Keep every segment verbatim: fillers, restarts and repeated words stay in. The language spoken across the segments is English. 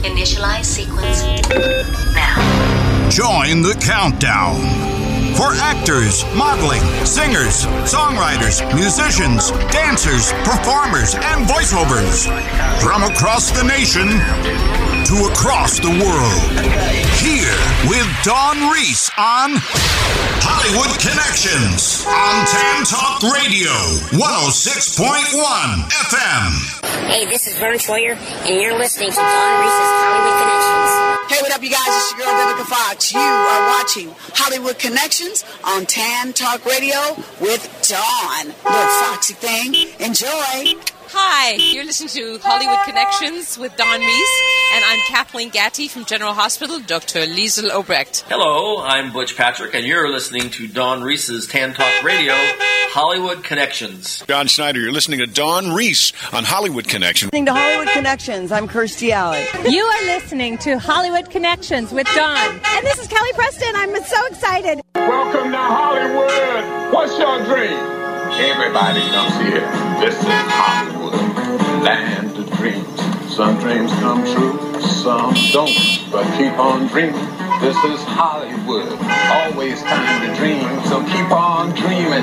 Initialize sequence now. Join the countdown for actors, modeling, singers, songwriters, musicians, dancers, performers, and voiceovers from across the nation to across the world. Here with Dawn Reese on Hollywood Connections on Tan Talk Radio, one oh six point one F M. Hey, this is Vern Troyer, and you're listening to Dawn Reese's Hollywood Connections. Hey, what up, you guys? It's your girl, Vivica Fox. You are watching Hollywood Connections on Tan Talk Radio with Dawn. Little foxy thing. Enjoy. Hi, you're listening to Hollywood Connections with Dawn Reese, and I'm Kathleen Gatty from General Hospital, Doctor Liesl Obrecht. Hello, I'm Butch Patrick, and you're listening to Dawn Reese's Tan Talk Radio, Hollywood Connections. John Snyder, you're listening to Dawn Reese on Hollywood Connections. Listening to Hollywood Connections, I'm Kirstie Alley. You are listening to Hollywood Connections with Dawn. And this is Kelly Preston. I'm so excited. Welcome to Hollywood. What's your dream? Everybody comes here. This is Hollywood, land of dreams. Some dreams come true, some don't, but keep on dreaming. This is Hollywood, always time to dream, so keep on dreaming.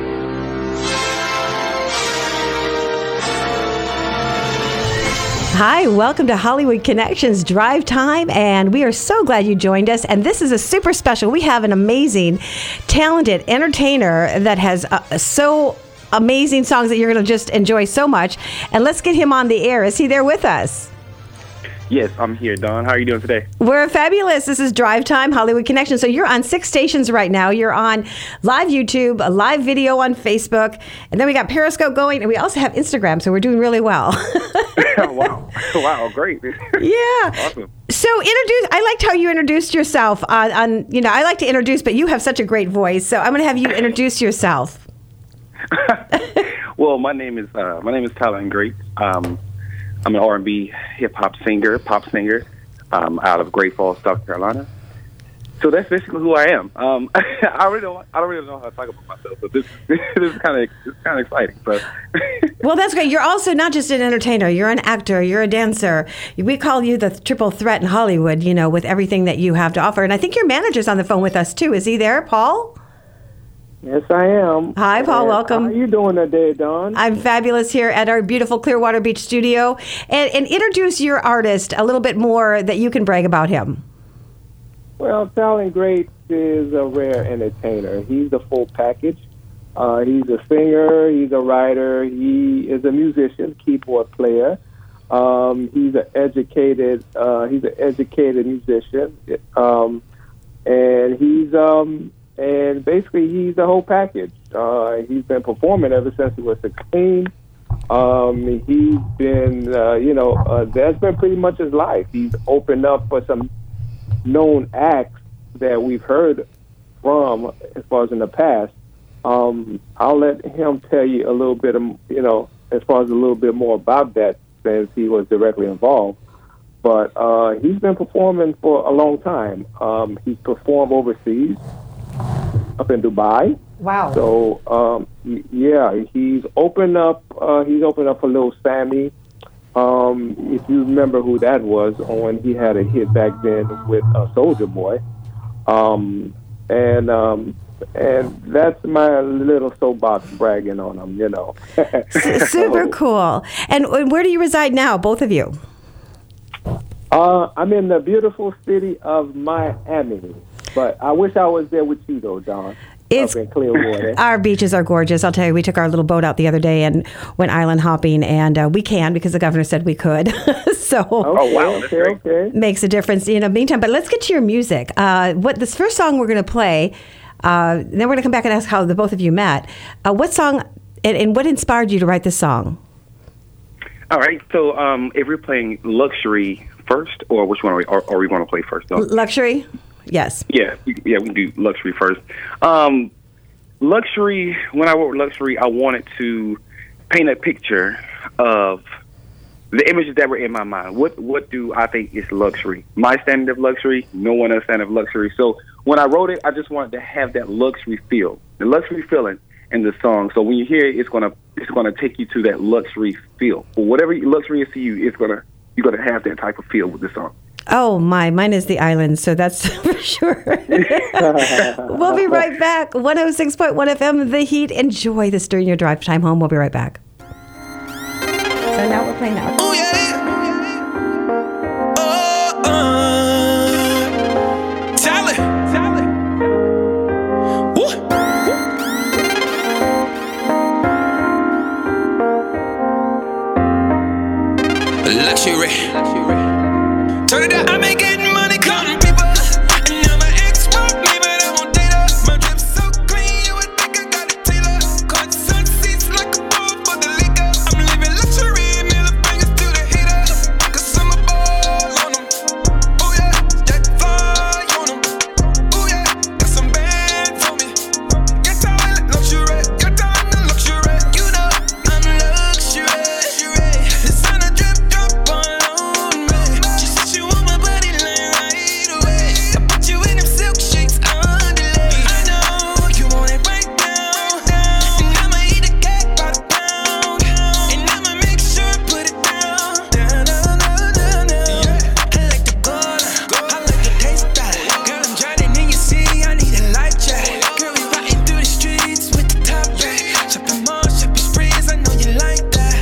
Hi, welcome to Hollywood Connections Drive Time, and we are so glad you joined us. And this is a super special. We have an amazing, talented entertainer that has uh, so amazing songs that you're going to just enjoy so much. And let's get him on the air. Is he there with us? Yes, I'm here, Dawn. How are you doing today? We're fabulous. This is Drive Time, Hollywood Connection. So you're on six stations right now. You're on live YouTube, a live video on Facebook, and then we got Periscope going, and we also have Instagram, so we're doing really well. Wow. Wow, great. Yeah. Awesome. So introduce, I liked how you introduced yourself on, on, you know, I like to introduce, but you have such a great voice, so I'm going to have you introduce yourself. Well, my name is, uh, my name is Tyler Great. Um, I'm an R and B hip-hop singer, pop singer, um, out of Great Falls, South Carolina. So that's basically who I am. Um, I really don't. I don't really know how to talk about myself, but this, this is kind of it's kind of exciting. So. Well, that's great. You're also not just an entertainer. You're an actor. You're a dancer. We call you the triple threat in Hollywood. You know, with everything that you have to offer. And I think your manager's on the phone with us too. Is he there, Paul? Yes, I am. Hi, Paul. Welcome. How are you doing today, Dawn? I'm fabulous here at our beautiful Clearwater Beach studio. And, and introduce your artist a little bit more that you can brag about him. Well, Talent Great is a rare entertainer. He's the full package. Uh, he's a singer. He's a writer. He is a musician, keyboard player. Um, he's an educated. Uh, he's an educated musician, um, and he's. Um, And basically, he's the whole package. Uh, he's been performing ever since he was sixteen. Um, he's been, uh, you know, uh, that's been pretty much his life. He's opened up for some known acts that we've heard from as far as in the past. Um, I'll let him tell you a little bit, of, you know, as far as a little bit more about that since he was directly involved. But uh, he's been performing for a long time. Um, he's performed overseas. Up in Dubai. Wow. So, um, yeah, he's opened up. Uh, he's opened up for Lil Sammy. Um, if you remember who that was, when he had a hit back then with uh, Soulja Boy, um, and um, and that's my little soapbox bragging on him. You know. Super cool. And where do you reside now, both of you? Uh, I'm in the beautiful city of Miami. But I wish I was there with you, though, Dawn. It's, up in Clearwater. Our beaches are gorgeous. I'll tell you, we took our little boat out the other day and went island hopping, and uh, we can because the governor said we could. So, okay, oh wow, that's okay, okay. Makes a difference in the meantime. But let's get to your music. Uh, what this first song we're going to play? Uh, then we're going to come back and ask how the both of you met. Uh, what song and, and what inspired you to write this song? All right. So, um, if we're playing Luxury first, or which one are we? Are, are we going to play first? Though? Luxury. Yes. Yeah, yeah, we can do Luxury first. Um, luxury, when I wrote Luxury, I wanted to paint a picture of the images that were in my mind. What what do I think is luxury? My standard of luxury, no one else's standard of luxury. So when I wrote it, I just wanted to have that luxury feel, the luxury feeling in the song. So when you hear it, it's gonna it's gonna take you to that luxury feel. Or whatever luxury is to you, it's gonna you're going to have that type of feel with this song. Oh, my. Mine is the island, so that's for sure. We'll be right back. one oh six point one F M, The Heat. Enjoy this during your drive time home. We'll be right back. So now we're playing that. Oh, yeah. Oh, uh, Talent. Talent. Woo. Luxury. Turn it up. I been getting money, counting people. And now my ex broke me, but I won't date her. My drip so clean, you would think I got a tailor. Caught sun seats like a bowl for the liquor. I'm living luxury, middle fingers to the hater. Cause I'm a ball on them. Oh yeah, that fly on them. Oh yeah, got some band for me. Your talent, luxury. Your talent, luxury. You know I'm luxury. The sun a drip drop on me. She said she want my body line right away. I put you in them silk sheets underlay. I know you want it right now, and I'ma eat the cake by the pound, and I'ma make sure I put it down, down, down, down, down, down. I like the color, I like the taste of that. Girl, I'm drowning in your sea, I need a life jacket. Girl, we riding through the streets with the top back. Shopping malls, shopping sprees, I know you like that.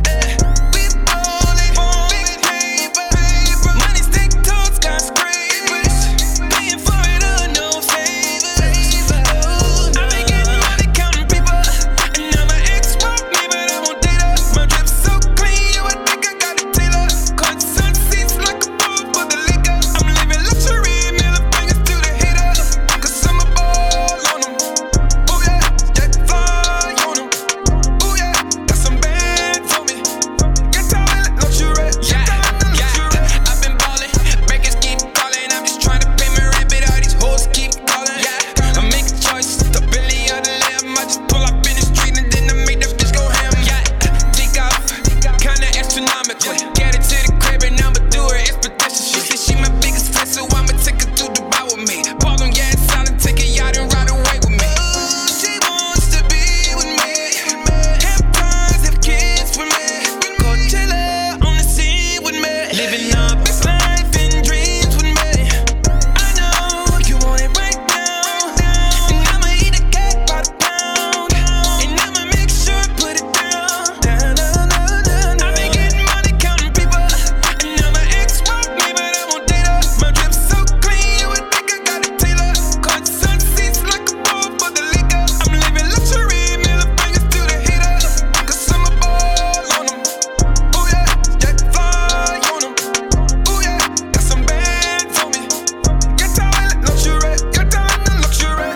We ballin', big paper, money stick toes, skyscrapers. Paying for it all, no favors. I been getting money, counting people. And now my ex broke me, but I won't date her. My drip so clean, you would think I got a tailor. Caught sun seats like a bowl for the liquor. I'm living luxury, middle fingers to the hater. Cause I'm a ball on them. Oh yeah, that fly on them. Oh yeah, got some band for me. Your talent, luxury. Your talent, luxury. I've been ballin', breakers keep calling. I'm just trying to pay my rent, but all these hoes keep calling. Yeah, I make a choice, the Billy or the Lamb. I just pull up in the street and then I make that bitch go ham. Yeah, take off, kinda astronomical. Get it to the crib and I'ma do her expedition. She said she my biggest fan, so I'ma take her to Dubai with me. Ball on gas, silent, take a yacht and ride away with me. Ooh, she wants to be with me. Have cars, have kids with me. Coachella on the scene with me. Living our best life and dreams with me. I know you want it right now, and I'ma eat the cake by the pound, and I'ma make sure I put it down, down, down, down, down. I been getting money, counting people. And now my ex broke me, but I won't date her. My drip so clean, you would think I got a tailor. Caught sun seats like a bowl for the liquor. I'm living luxury, middle fingers to the hater. Cause I'm a ball on them. Oh yeah, that fly on them. Oh yeah, got some band for me. Your talent, luxury. Your talent, luxury.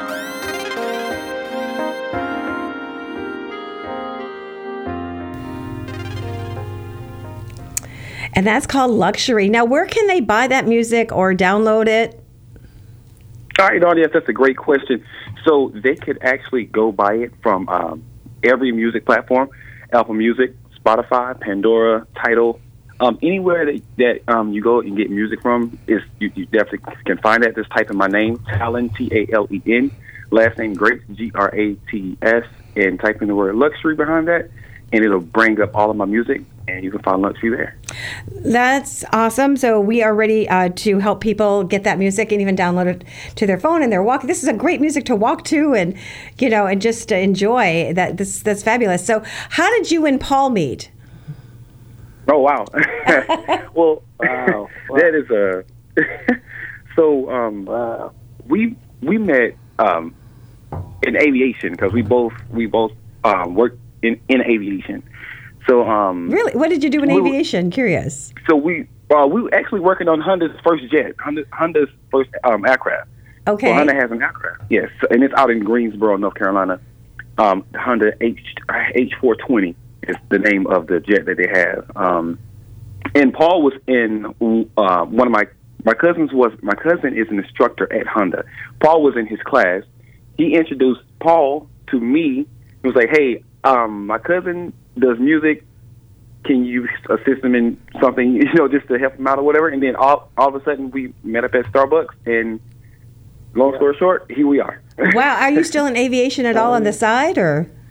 And that's called Luxury. Now, where can they buy that music or download it? All right, audience, that's a great question. So they could actually go buy it from um, every music platform, Apple Music, Spotify, Pandora, Tidal, um, anywhere that, that um, you go and get music from, is you, you definitely can find that. Just type in my name, Talon, T A L E N, last name Grace, G R A T E S, and type in the word luxury behind that, and it'll bring up all of my music, and you can find luxury there. That's awesome. So we are ready uh, to help people get that music and even download it to their phone and their walk. This is a great music to walk to, and you know, and just to enjoy. That this that's fabulous. So, how did you and Paul meet? Oh wow! Well, wow. That is a so. Um, wow. We we met um, in aviation because we both we both um, worked in, in aviation. So um, really, what did you do in we, aviation? Curious. So we uh, we were actually working on Honda's first jet, Honda, Honda's first um, aircraft. Okay. So Honda has an aircraft, yes, and it's out in Greensboro, North Carolina. Um, Honda H H four twenty is the name of the jet that they have. Um, and Paul was in uh, one of my my cousins was my cousin is an instructor at Honda. Paul was in his class. He introduced Paul to me. He was like, "Hey, um, my cousin does music. Can you assist him in something, you know, just to help him out or whatever?" And then all all of a sudden we met up at Starbucks, and long story short, here we are. Wow, are you still in aviation at all on the side, or?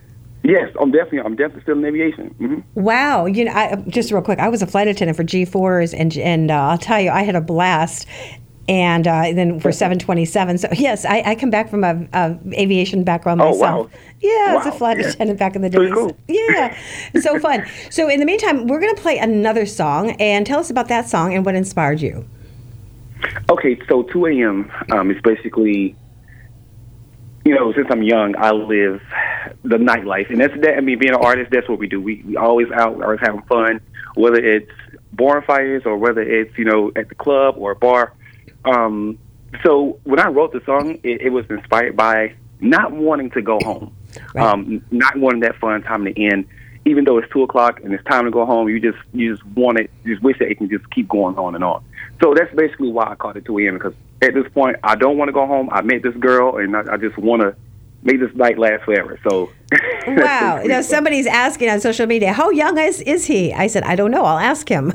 Yes, I'm definitely. I'm definitely still in aviation. Mm-hmm. Wow, you know, I, just real quick, I was a flight attendant for G fours, and and uh, I'll tell you, I had a blast. And uh, then for seven twenty-seven. So, yes, I, I come back from a, a aviation background Oh, myself. wow. Yeah, Wow. as a flight Yeah. attendant back in the Pretty days. cool. Yeah, it's so fun. So, in the meantime, we're going to play another song. And tell us about that song and what inspired you. Okay, so two a.m. Um, is basically, you know, since I'm young, I live the nightlife, and that's that. I mean, being an artist, that's what we do. We we always out, always having fun, whether it's bonfires or whether it's, you know, at the club or a bar. Um, so when I wrote the song, it, it was inspired by not wanting to go home, Right. um, not wanting that fun time to end. Even though it's two o'clock and it's time to go home, you just you just want it, you just wish that it can just keep going on and on. So that's basically why I called it two a.m. because at this point, I don't want to go home. I met this girl, and I, I just want to make this night last forever. So Wow. You know, somebody's asking on social media, how young is, is he? I said, I don't know. I'll ask him.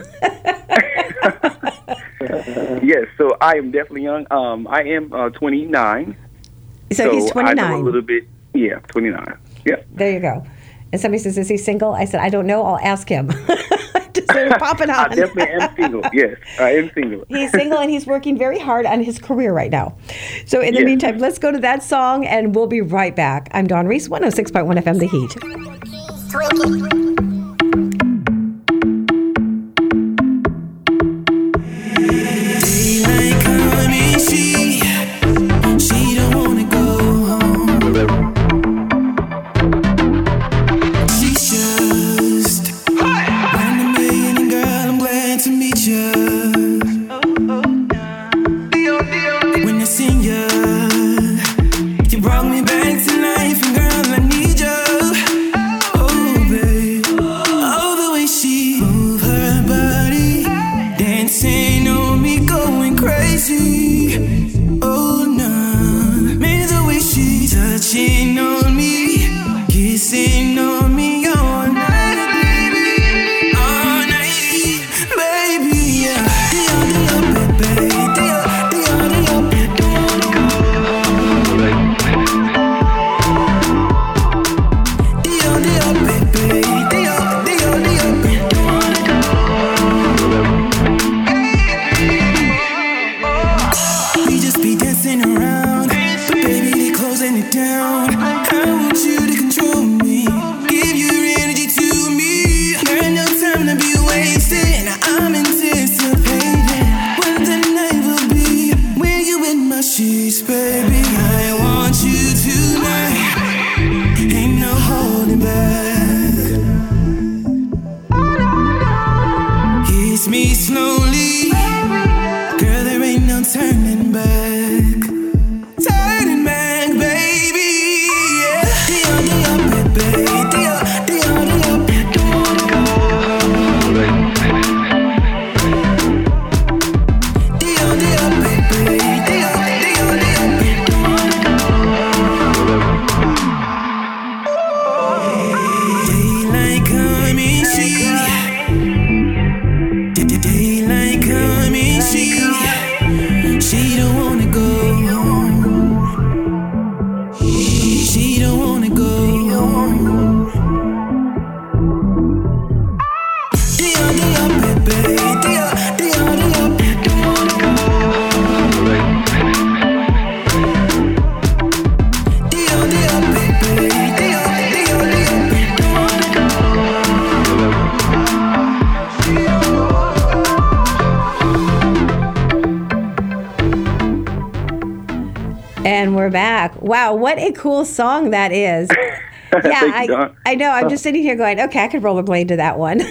Yes, so I am definitely young. Um, I am uh, twenty-nine. So he's I know twenty-nine. a little bit. Yeah, twenty-nine. Yeah. There you go. And somebody says, is he single? I said, I don't know. I'll ask him. Just started popping on. I definitely am single. Yes, I am single. He's single and he's working very hard on his career right now. So in the Yes. meantime, let's go to that song and we'll be right back. I'm Dawn Reese, one oh six point one F M The Heat. Daylight coming, she, she don't wanna go home. She's just one in a million, and girl, I'm glad to meet you. When I seen you, you brought me back to life, and girl, I need you. Oh, babe, oh, the way she move her body, dancing on me, going crazy. Oh, no, maybe the way she touching on me, kissing on me all night, baby, all night, baby, yeah. Dio, Dio, baby, Dio, Dio, Dio, baby. Dio, Dio, baby, Dio, Dio, Dio, baby. We just be dancing around, but baby, they closing it down. I want you to control me, give your energy to me. There ain't no time to be wasted. I'm anticipating what the night will be when you in my sheets, baby. I want you tonight, ain't no holding back. Kiss me slowly, girl, there ain't no turning back. Turning back, baby, yeah. Dio, Dio, baby, Dio, Dio, Dio, baby. Dio, Dio, baby, Dio, Dio, Dio, baby. Daylight coming, she. Daylight coming, she. She don't wanna go home. She don't wanna go home. Dio, Dio, baby, Dio, Dio, Dio, baby. Dio, Dio, baby, Dio, Dio, Dio, baby. And we're back. Wow, what a cool song that is. Yeah, Thank I, you, Dawn. I know. I'm just sitting here going, okay, I could rollerblade to that one.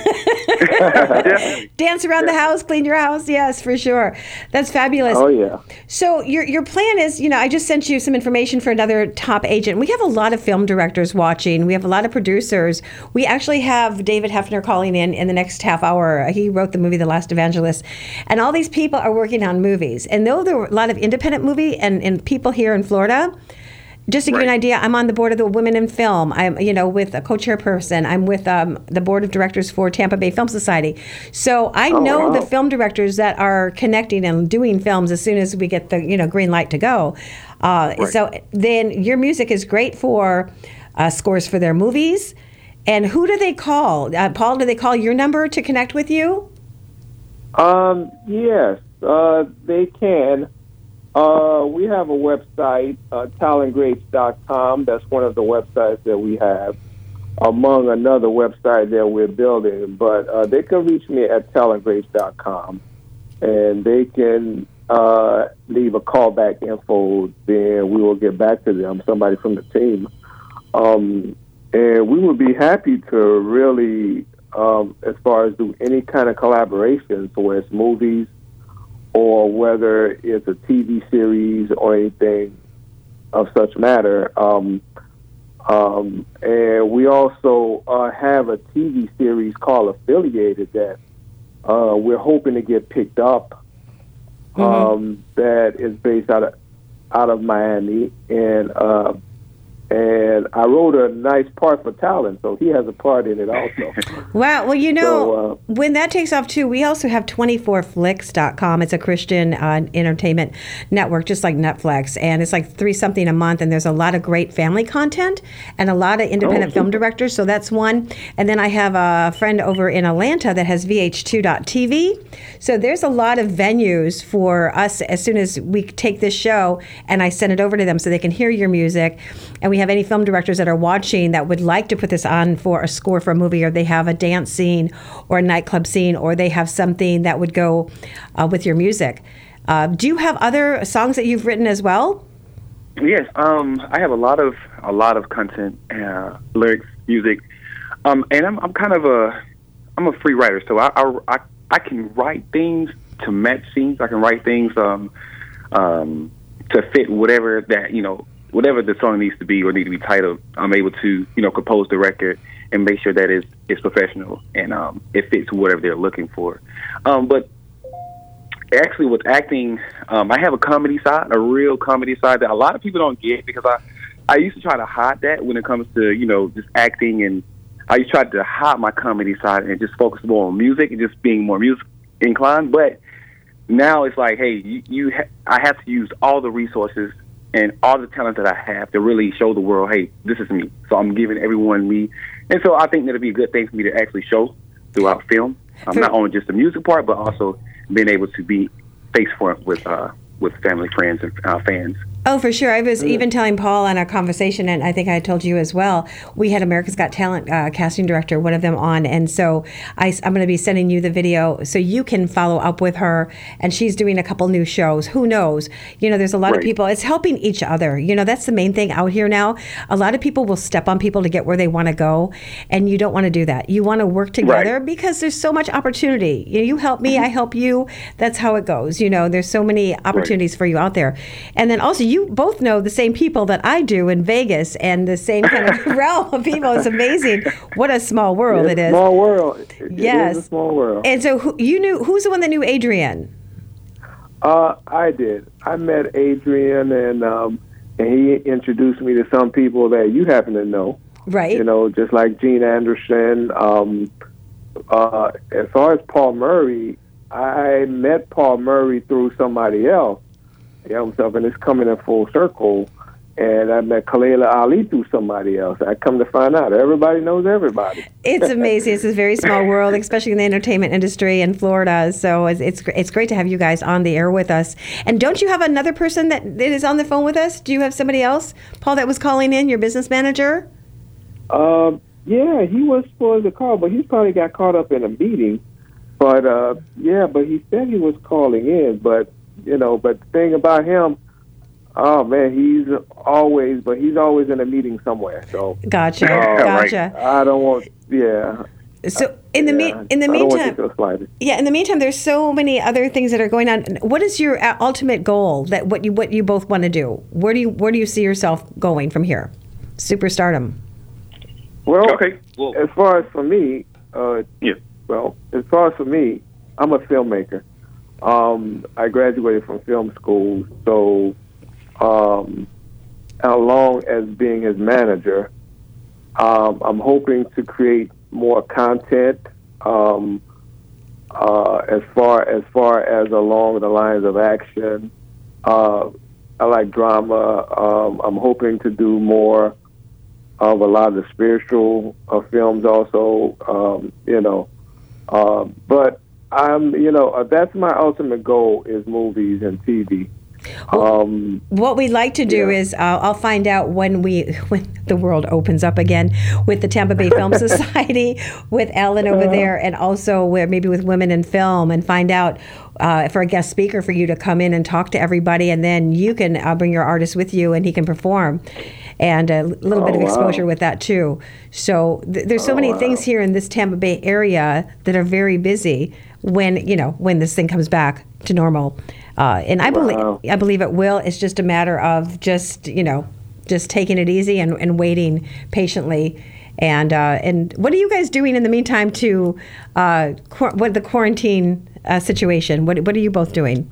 Dance around the house, clean your house. Yes, for sure. That's fabulous. Oh, yeah. So your your plan is, you know, I just sent you some information for another top agent. We have a lot of film directors watching. We have a lot of producers. We actually have David Hefner calling in in the next half hour. He wrote the movie The Last Evangelist. And all these people are working on movies. And though there are a lot of independent movie and, and people here in Florida, just to give you an idea, I'm on the board of the Women in Film. I'm, you know, with a co-chairperson. I'm with um, the board of directors for Tampa Bay Film Society. So I Oh, know wow. the film directors that are connecting and doing films as soon as we get the, you know, green light to go. Uh, Right. So then your music is great for uh, scores for their movies. And who do they call? Uh, Paul, do they call your number to connect with you? Um, yes, uh, they can. Uh, we have a website, uh, talent greats dot com. That's one of the websites that we have, among another website that we're building. But uh, they can reach me at talent greats dot com, and they can uh, leave a callback info. Then we will get back to them, somebody from the team. Um, and we would be happy to really, um, as far as do any kind of collaboration, so whether it's movies or whether it's a T V series or anything of such matter. Um, um, and we also uh, have a T V series called Affiliated that uh, we're hoping to get picked up. Mm-hmm. Um, that is based out of out of Miami, and uh, and I wrote a nice part for Talon, so he has a part in it also. Wow. Well, you know, So, uh, when that takes off, too, we also have twenty-four flicks dot com. It's a Christian uh, entertainment network, just like Netflix. And it's like three something a month. And there's a lot of great family content and a lot of independent Oh, film super. directors. So that's one. And then I have a friend over in Atlanta that has V H two dot T V. So there's a lot of venues for us as soon as we take this show and I send it over to them so they can hear your music. And we have any film directors that are watching that would like to put this on for a score for a movie, or they have a dance scene or a nightclub scene, or they have something that would go uh, with your music. Uh, do you have other songs that you've written as well? Yes, um, I have a lot of a lot of content, uh, lyrics, music, um, and I'm I'm kind of a I'm a free writer, so I I, I, I can write things to match scenes. I can write things um, um, to fit whatever that you know whatever the song needs to be or need to be titled. I'm able to you know compose the record and make sure that it's it's professional and um, it fits whatever they're looking for. Um, but actually, with acting, um, I have a comedy side, a real comedy side that a lot of people don't get, because I, I used to try to hide that when it comes to, you know, just acting, and I used to try to hide my comedy side and just focus more on music and just being more music inclined. But now it's like, hey, you, you ha- I have to use all the resources and all the talent that I have to really show the world, hey, this is me. So I'm giving everyone me. And so I think that'll be a good thing for me to actually show throughout film. Um, not only just the music part, but also being able to be face front with uh, with family, friends, and uh, fans. Oh, for sure. I was even telling Paul on a conversation, and I think I told you as well, we had America's Got Talent uh, casting director, one of them on, and so I, I'm going to be sending you the video so you can follow up with her, and she's doing a couple new shows. Who knows? You know, there's a lot Right. of people. It's helping each other. You know, that's the main thing out here now. A lot of people will step on people to get where they want to go, and you don't want to do that. You want to work together Right. because there's so much opportunity. You know, you help me, I help you. That's how it goes. You know, there's so many opportunities for you out there. And then also, you both know the same people that I do in Vegas and the same kind of realm of people. It's amazing. What a small world it's it a is. small world. It Yes. is a small world. And so who, you knew, who's the one that knew Adrian? Uh, I did. I met Adrian, and um, and he introduced me to some people that you happen to know. Right. You know, just like Gene Anderson. Um, uh, as far as Paul Murray, I met Paul Murray through somebody else. You know, himself, and it's coming in full circle. And I met Kalela Ali through somebody else. I come to find out everybody knows everybody. It's amazing. It's a very small world, especially in the entertainment industry in Florida. So it's, it's it's great to have you guys on the air with us. And don't you have another person that, that is on the phone with us? Do you have somebody else, Paul, that was calling in, your business manager? Um, yeah, he was supposed to call, but he probably got caught up in a meeting. But uh, yeah, but he said he was calling in. But you know, but the thing about him, oh man, he's always, but he's always in a meeting somewhere. So Gotcha, uh, gotcha. I don't want, yeah. So in the yeah, me- in the I don't want meantime, you to feel slighted. yeah. In the meantime, there's so many other things that are going on. What is your uh, ultimate goal? That what you what you both want to do? Where do you where do you see yourself going from here? Superstardom. Well, Okay. Well, as far as for me, uh, Yeah. well, as far as for me, I'm a filmmaker. Um, I graduated from film school, so um, along as being his manager, um, I'm hoping to create more content. Um, uh, as far as far as along the lines of action, uh, I like drama. Um, I'm hoping to do more of a lot of the spiritual uh, films also, um, you know. Uh, but I'm, you know, uh, that's my ultimate goal is movies and T V. Um, what we'd like to do yeah. is uh, I'll find out when we when the world opens up again with the Tampa Bay Film Society, with Ellen over there, and also where maybe with Women in Film, and find out uh, for a guest speaker for you to come in and talk to everybody, and then you can uh, bring your artist with you and he can perform. And a little oh, bit of exposure wow. with that too. So th- there's so oh, many wow. things here in this Tampa Bay area that are very busy when you know when this thing comes back to normal. Uh, and I wow. believe I believe it will. It's just a matter of just you know just taking it easy and, and waiting patiently. And uh, and what are you guys doing in the meantime to uh, qu- what the quarantine uh, situation? What what are you both doing?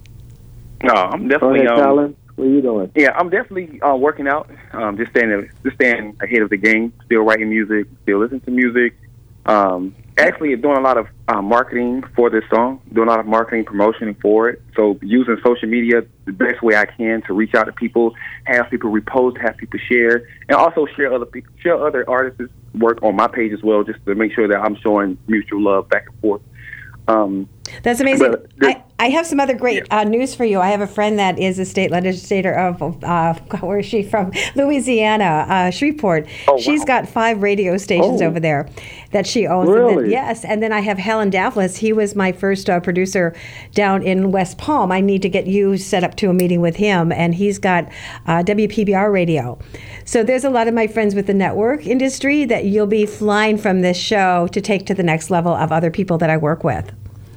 No, I'm definitely. Go ahead, um, Colin. What are you doing? Yeah, I'm definitely uh, working out. Um, just staying, just staying ahead of the game. Still writing music. Still listening to music. Um, actually, doing a lot of uh, marketing for this song. Doing a lot of marketing promotion for it. So using social media the best way I can to reach out to people, have people repost, have people share, and also share other people, share other artists' work on my page as well, just to make sure that I'm showing mutual love back and forth. Um, That's amazing. but I, I have some other great uh, news for you. I have a friend that is a state legislator of, uh, where is she from? Louisiana, uh, Shreveport. Oh, wow. She's got five radio stations Oh. over there that she owns. Really? And then, yes. And then I have Helen Davlis. He was my first uh, producer down in West Palm. I need to get you set up to a meeting with him. And he's got uh, W P B R radio. So there's a lot of my friends with the network industry that you'll be flying from this show to take to the next level of other people that I work with.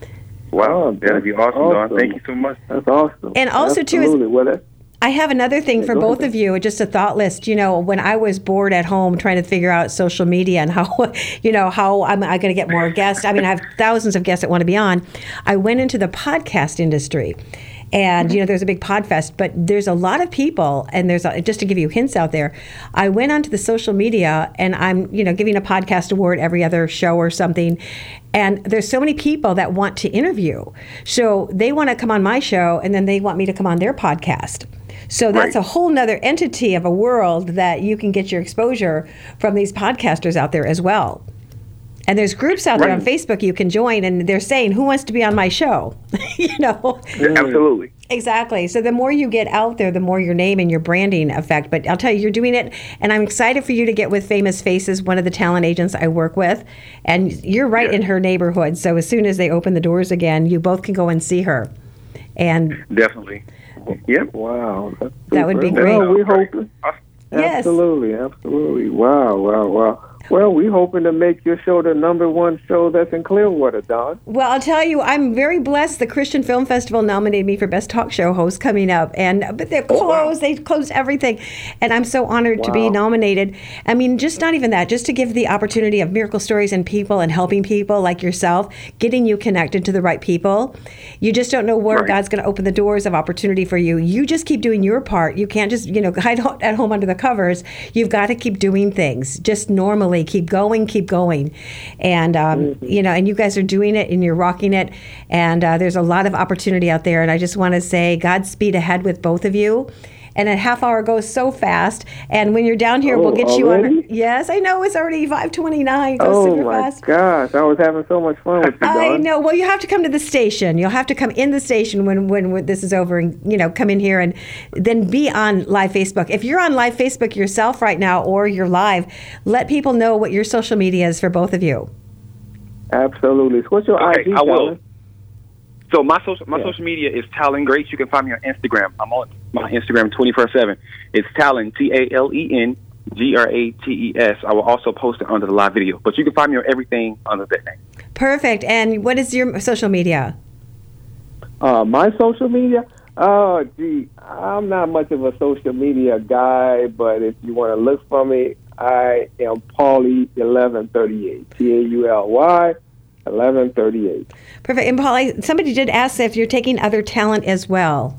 wow, Oh, that'd be awesome, awesome. Don. Thank you so much. That's awesome. And also, too, is- Absolutely. Well, that- I have another thing for go both ahead. of you, just a thought list. You know, when I was bored at home trying to figure out social media and how, you know, how am I going to get more guests? I mean, I have thousands of guests that want to be on. I went into the podcast industry. And, you know, there's a big podfest, but there's a lot of people, and there's, a, just to give you hints out there, I went onto the social media, and I'm, you know, giving a podcast award every other show or something, and there's so many people that want to interview. So they want to come on my show, and then they want me to come on their podcast. So that's Right. a whole nother entity of a world that you can get your exposure from these podcasters out there as well. And there's groups out there on Right. Facebook you can join, and they're saying, who wants to be on my show? you know? Absolutely. Exactly. So the more you get out there, the more your name and your branding affect. But I'll tell you, you're doing it, and I'm excited for you to get with Famous Faces, one of the talent agents I work with. And you're right Yeah. in her neighborhood. So as soon as they open the doors again, you both can go and see her. And Definitely. Yep. Wow. That's That would be super. great. Well, we're hoping. Yes. Absolutely, absolutely. Wow, wow, wow. Well, we're hoping to make your show the number one show that's in Clearwater, Don. well, I'll tell you, I'm very blessed. The Christian Film Festival nominated me for Best Talk Show Host coming up, and but they're closed. Oh, wow. They closed everything, and I'm so honored to be Wow. nominated. I mean, just not even that, just to give the opportunity of miracle stories and people and helping people like yourself, getting you connected to the right people. You just don't know where Right. God's going to open the doors of opportunity for you. You just keep doing your part. You can't just, you know, hide at home under the covers. You've got to keep doing things. Just normally keep going, keep going. And, um, Mm-hmm. you know, and you guys are doing it and you're rocking it. And uh, there's a lot of opportunity out there. And I just want to say Godspeed ahead with both of you. And a half hour goes so fast. And when you're down here, Oh, we'll get you on. already? Yes, I know. It's already five twenty-nine. It goes Oh, super my fast. gosh. I was having so much fun with you, Don. I know. Well, you have to come to the station. You'll have to come in the station when, when when this is over, and you know, come in here and then be on live Facebook. If you're on live Facebook yourself right now, or you're live, let people know what your social media is for both of you. Absolutely. So what's your I Okay, G, I will. Colin? So my social my Yeah. social media is Talon Grace. You can find me on Instagram. I'm on my Instagram twenty-four seven. It's Talon, T A L E N G R A T E S. I will also post it under the live video. But you can find me on everything under that name. Perfect. And what is your social media? Uh, my social media? Oh, gee, I'm not much of a social media guy, but if you want to look for me, I am Paulie eleven thirty-eight. P A U L Y eleven thirty-eight. Perfect. And Paul, I, somebody did ask if you're taking other talent as well.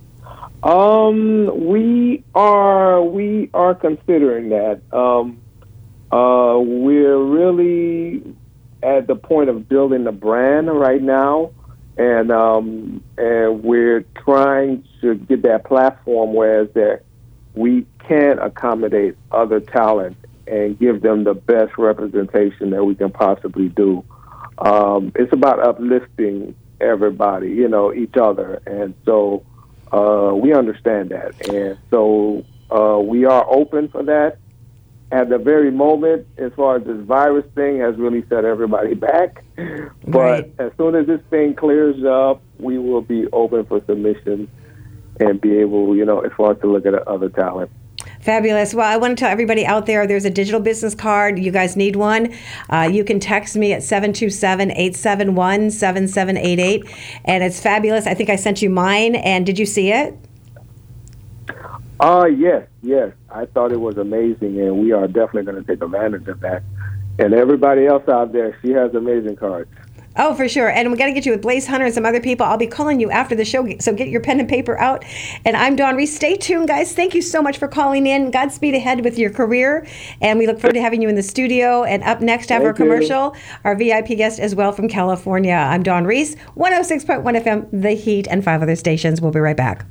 Um, we are we are considering that. Um, uh, we're really at the point of building the brand right now, and um, and we're trying to get that platform where there we can accommodate other talent and give them the best representation that we can possibly do. Um, it's about uplifting everybody, you know, each other. And so uh, we understand that. And so uh, we are open for that. At the very moment, as far as this virus thing has really set everybody back. But Right. as soon as this thing clears up, we will be open for submissions and be able, you know, as far as to look at other talent. Fabulous. Well, I want to tell everybody out there there's a digital business card. You guys need one. Uh, you can text me at seven two seven, eight seven one, seven seven eight eight. And it's fabulous. I think I sent you mine. And did you see it? Uh, yes, yes. I thought it was amazing, and we are definitely going to take advantage of that. And everybody else out there, she has amazing cards. Oh, for sure. And we got to get you with Blaze Hunter and some other people. I'll be calling you after the show, so get your pen and paper out. And I'm Dawn Reese. Stay tuned, guys. Thank you so much for calling in. Godspeed ahead with your career. And we look forward to having you in the studio. And up next, after our Thank you. commercial, our V I P guest as well from California. I'm Dawn Reese, one oh six point one F M, The Heat, and five other stations. We'll be right back.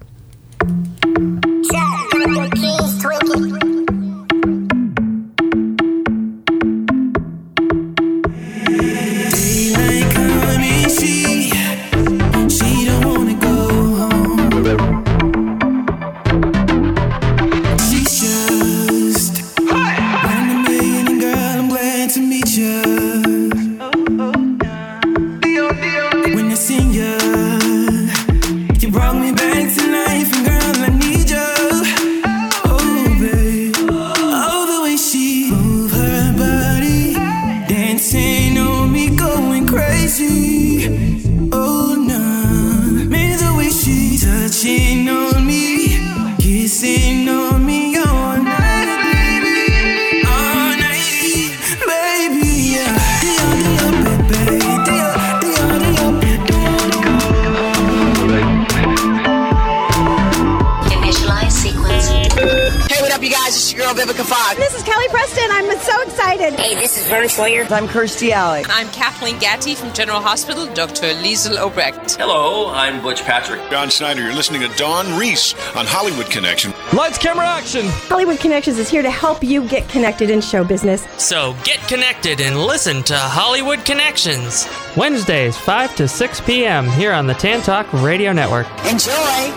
This is Kelly Preston. I'm so excited. Hey, this is Vern Troyer. I'm Kirstie Alley. I'm Kathleen Gatty from General Hospital, Doctor Liesel Obrecht. Hello, I'm Butch Patrick. John Snyder, you're listening to Dawn Reese on Hollywood Connection. Lights, camera, action. Hollywood Connections is here to help you get connected in show business. So get connected and listen to Hollywood Connections. Wednesdays, five to six p.m. here on the Tan Talk Radio Network. Enjoy.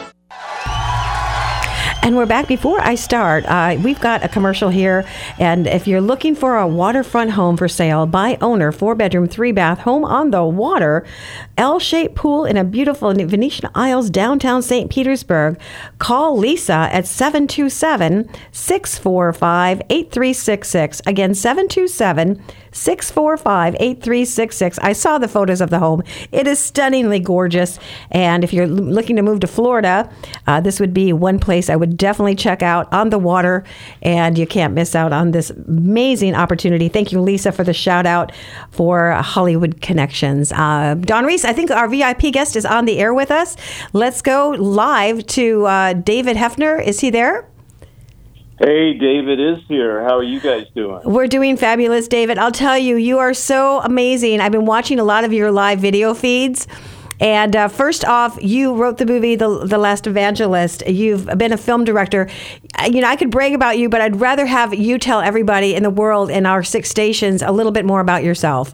And we're back. Before I start, uh, we've got a commercial here. And if you're looking for a waterfront home for sale, by owner, four bedroom, three bath, home on the water, L-shaped pool in a beautiful Venetian Isles, downtown Saint Petersburg, call Lisa at seven two seven, six four five, eight three six six. Again, seven two seven, six four five, eight three six six. I saw the photos of the home. It is stunningly gorgeous. And if you're looking to move to Florida, uh, this would be one place I would definitely check out, on the water, and you can't miss out on this amazing opportunity. Thank you, Lisa, for the shout out for Hollywood Connections. Uh, Dawn Reese, I think our V I P guest is on the air with us. Let's go live to uh, David Hefner. Is he there? Hey, David is here. How are you guys doing? We're doing fabulous, David. I'll tell you, you are so amazing. I've been watching a lot of your live video feeds. And uh, first off, you wrote the movie The, the Last Evangelist. You've been a film director. You know, I could brag about you, but I'd rather have you tell everybody in the world in our six stations a little bit more about yourself.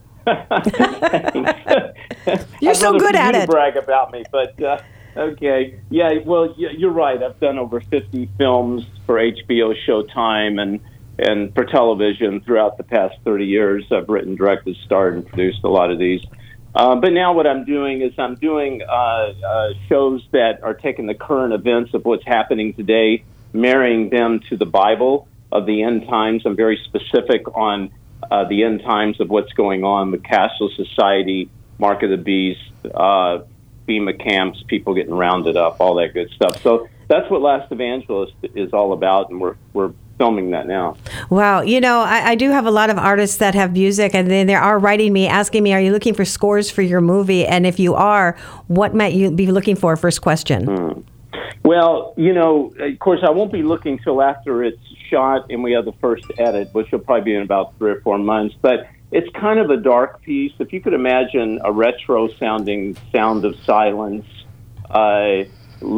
You're so good at it. To brag about me, but uh, okay, yeah. Well, you're right. I've done over fifty films for H B O, Showtime, and and for television throughout the past thirty years. I've written, directed, starred, and produced a lot of these. Uh, but now what I'm doing is I'm doing uh, uh, shows that are taking the current events of what's happening today, marrying them to the Bible of the end times. I'm very specific on uh, the end times of what's going on with cashless society, Mark of the Beast, uh, FEMA camps, people getting rounded up, all that good stuff. So that's what Last Evangelist is all about, and we're we're filming that now. Wow. You know, I, I do have a lot of artists that have music, and then they are writing me, asking me, are you looking for scores for your movie? And if you are, what might you be looking for? First question. Hmm. Well, you know, of course, I won't be looking till after it's shot and we have the first edit, which will probably be in about three or four months. But it's kind of a dark piece. If you could imagine a retro-sounding Sound of Silence, uh, look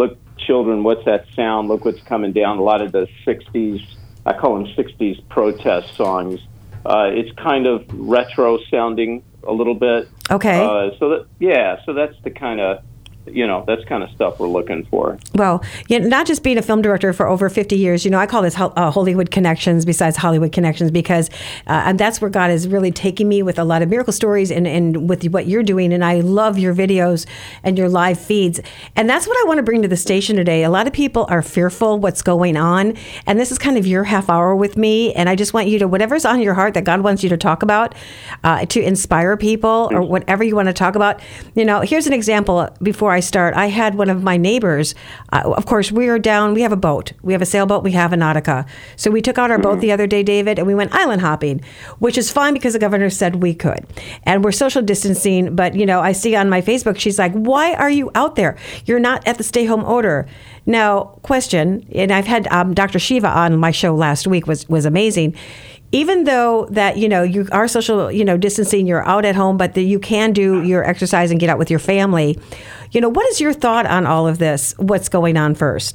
children, what's that sound? Look what's coming down. A lot of the sixties, I call them sixties protest songs. Uh, it's kind of retro sounding a little bit. Okay. Uh, so that yeah, so that's the kind of you know that's kind of stuff we're looking for. Well, you know, not just being a film director for over fifty years, you know, I call this uh, Hollywood Connections besides Hollywood Connections because uh, and that's where God is really taking me with a lot of miracle stories and, and with what you're doing. And I love your videos and your live feeds. And that's what I want to bring to the station today. A lot of people are fearful what's going on. And this is kind of your half hour with me. And I just want you to, whatever's on your heart that God wants you to talk about, uh, to inspire people or whatever you want to talk about. You know, here's an example before I start. I had one of my neighbors, uh, of course, we are down, we have a boat. We have a sailboat, we have a Nautica. So we took out our boat the other day, David, and we went island hopping, which is fine because the governor said we could. And we're social distancing, but, you know, I see on my Facebook, she's like, why are you out there? You're not at the stay-home order. Now, question, and I've had um, Doctor Shiva on my show last week, was was amazing. Even though that, you know, you are social, you know, distancing, you're out at home, but that you can do your exercise and get out with your family. You know, what is your thought on all of this? What's going on first?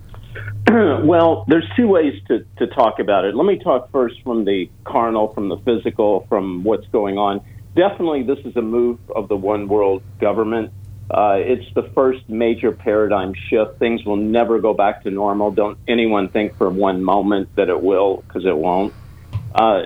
Well, there's two ways to, to talk about it. Let me talk first from the carnal, from the physical, from what's going on. Definitely, this is a move of the one world government. Uh, it's the first major paradigm shift. Things will never go back to normal. Don't anyone think for one moment that it will, because it won't. Uh,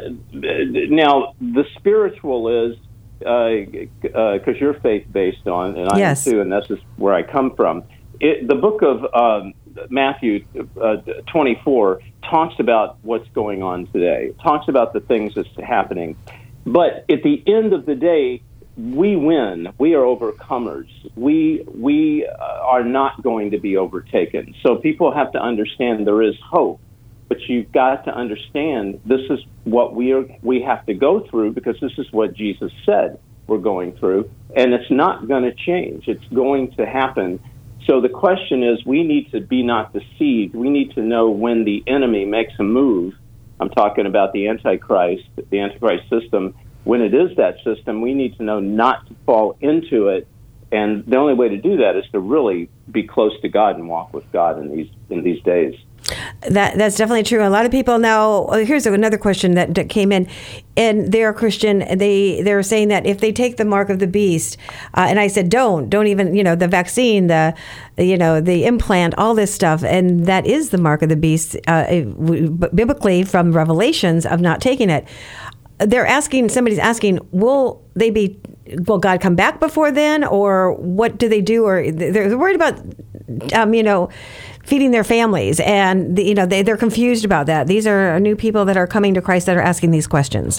now, the spiritual is, because uh, uh, you're faith-based on, and I yes. am too, and this is where I come from. It, the book of um, Matthew uh, twenty-four talks about what's going on today. It talks about the things that's happening. But at the end of the day, we win. We are overcomers. We we uh, are not going to be overtaken. So people have to understand there is hope. But you've got to understand this is what we are. We have to go through because this is what Jesus said we're going through, and it's not going to change. It's going to happen. So the question is, we need to be not deceived. We need to know when the enemy makes a move. I'm talking about the Antichrist, the Antichrist system. When it is that system, we need to know not to fall into it. And the only way to do that is to really be close to God and walk with God in these in these days. That that's definitely true. A lot of people now. Here's another question that, that came in, and they're Christian. They they're saying that if they take the mark of the beast, uh, and I said don't, don't even you know the vaccine, the you know the implant, all this stuff, and that is the mark of the beast, uh, biblically from Revelations of not taking it. They're asking. Somebody's asking, will they be? Will God come back before then, or what do they do? Or they're worried about, um, you know, feeding their families, and the, you know they they're confused about that. These are new people that are coming to Christ that are asking these questions.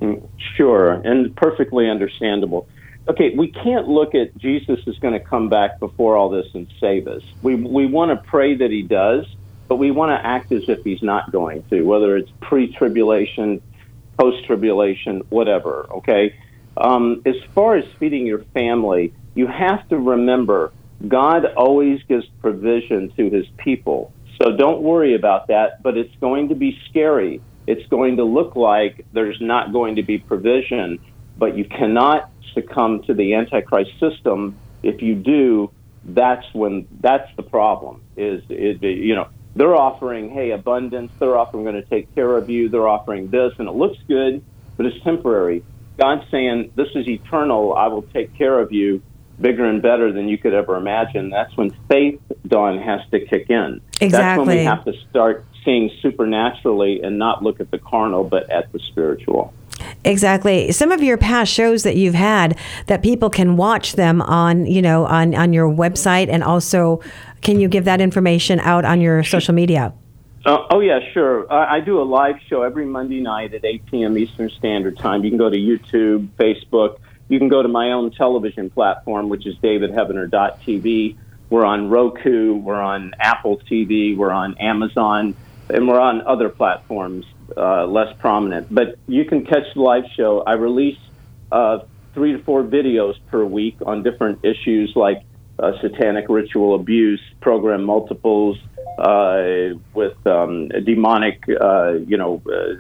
Sure, and perfectly understandable. Okay, we can't look at Jesus is going to come back before all this and save us. We we want to pray that he does, but we want to act as if he's not going to, whether it's pre-tribulation, post-tribulation, whatever, okay? Um, as far as feeding your family, you have to remember God always gives provision to his people. So don't worry about that, but it's going to be scary. It's going to look like there's not going to be provision, but you cannot succumb to the Antichrist system. If you do, that's when that's the problem. Is it, you know, they're offering, hey, abundance. They're offering, we're going to take care of you. They're offering this, and it looks good, but it's temporary. God's saying, this is eternal. I will take care of you, bigger and better than you could ever imagine. That's when faith, Dawn, has to kick in. Exactly. That's when we have to start seeing supernaturally and not look at the carnal, but at the spiritual. Exactly. Some of your past shows that you've had that people can watch them on, you know, on, on your website, and also can you give that information out on your social media? Uh, oh, yeah, sure. Uh, I do a live show every Monday night at eight p.m. Eastern Standard Time. You can go to YouTube, Facebook. You can go to my own television platform, which is david heavener dot t v. We're on Roku. We're on Apple T V. We're on Amazon. And we're on other platforms, uh, less prominent. But you can catch the live show. I release uh, three to four videos per week on different issues like uh, satanic ritual abuse, program multiples, uh, with um, demonic, uh, you know,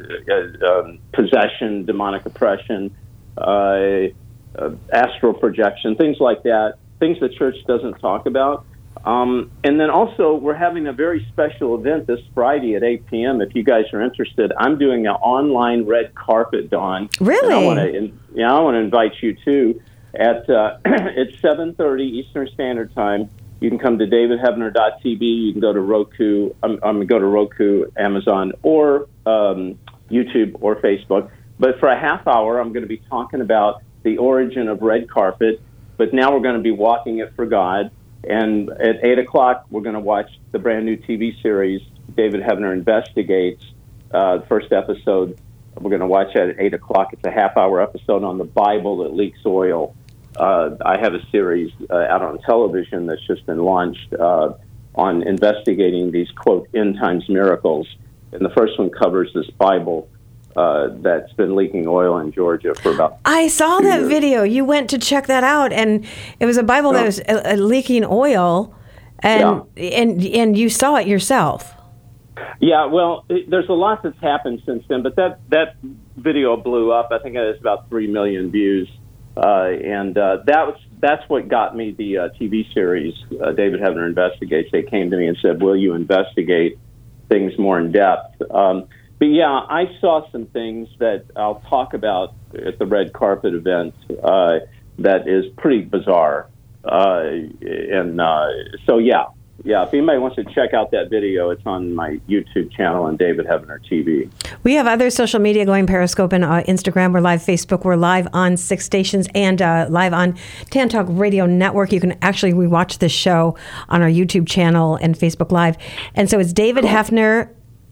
uh, uh, um, possession, demonic oppression, uh, uh, astral projection, things like that, things the church doesn't talk about. Um, and then also, we're having a very special event this Friday at eight p.m. If you guys are interested, I'm doing an online red carpet, Dawn. Really? And I want to, yeah, I want to invite you too. At uh, it's seven thirty Eastern Standard Time. You can come to david heavener dot t v. You can go to Roku. I'm um, um, go to Roku, Amazon, or um, YouTube or Facebook. But for a half hour, I'm going to be talking about the origin of red carpet. But now we're going to be walking it for God. And at eight o'clock, we're going to watch the brand new T V series, David Heavener Investigates, uh, the first episode. We're going to watch that at eight o'clock. It's a half-hour episode on the Bible that leaks oil. Uh, I have a series uh, out on television that's just been launched uh, on investigating these, quote, end times miracles. And the first one covers this Bible uh, that's been leaking oil in Georgia for about I saw that years. video. You went to check that out, and it was a Bible yeah. that was uh, leaking oil, and, yeah. and, and you saw it yourself. Yeah, well, it, there's a lot that's happened since then, but that, that video blew up. I think it has about three million views. Uh, and uh, that was that's what got me the uh, T V series, uh, David Heavener Investigates. They came to me and said, will you investigate things more in depth? Um, but, yeah, I saw some things that I'll talk about at the red carpet event uh, that is pretty bizarre. Uh, and uh, so, yeah. Yeah, if anybody wants to check out that video, it's on my YouTube channel on David Heavener T V. We have other social media going, Periscope and uh, Instagram. We're live Facebook. We're live on six stations and uh, live on Tan Talk Radio Network. You can actually rewatch this show on our YouTube channel and Facebook Live. And so it's david heavener